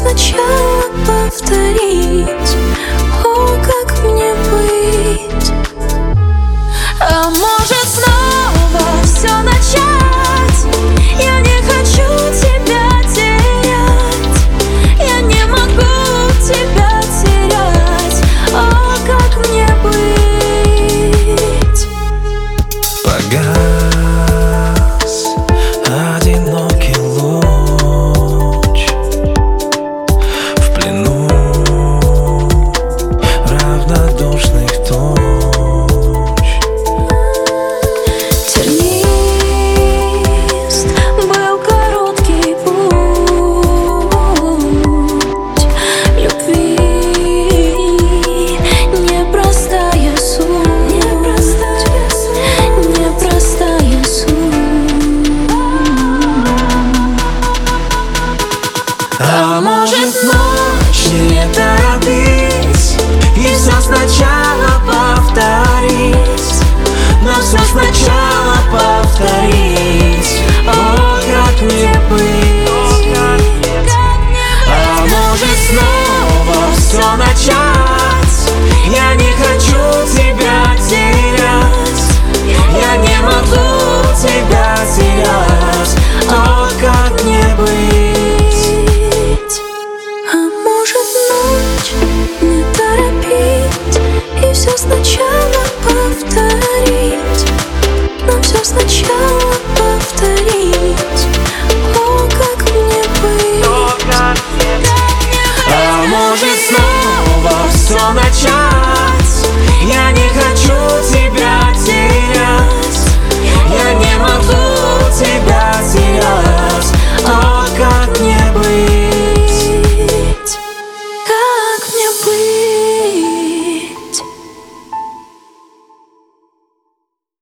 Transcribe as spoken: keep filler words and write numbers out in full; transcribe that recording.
сначала повторить. О, как мне быть? А может снова все начать? Я не хочу тебя терять, я не могу тебя терять. О, как мне быть? Погас одинокий луч в плену равнодушных туч. Тернист был короткий путь любви, непростая суть, непростая суть, непростая суть. А может ночь не торопись и все сначала повторить, но все сначала